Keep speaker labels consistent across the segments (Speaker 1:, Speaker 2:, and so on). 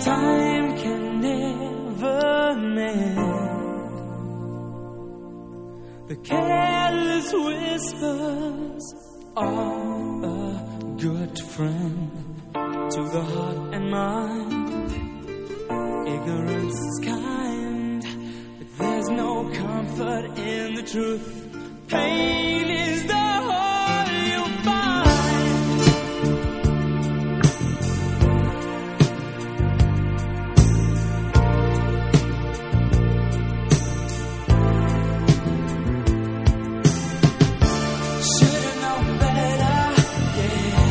Speaker 1: time can never mend the careless whispers of a good friend. To the heart and mind, ignorance is kind, but there's no comfort in the truth. Pain is the whole you find. Should've known better, yeah.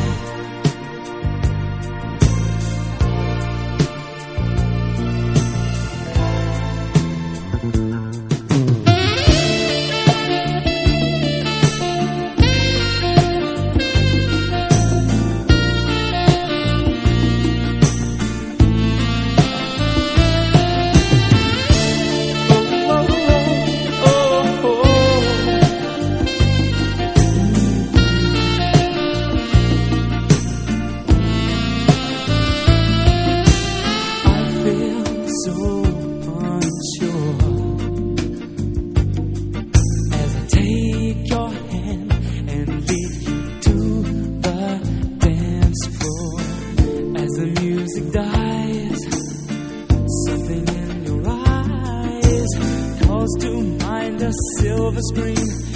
Speaker 1: Silver screen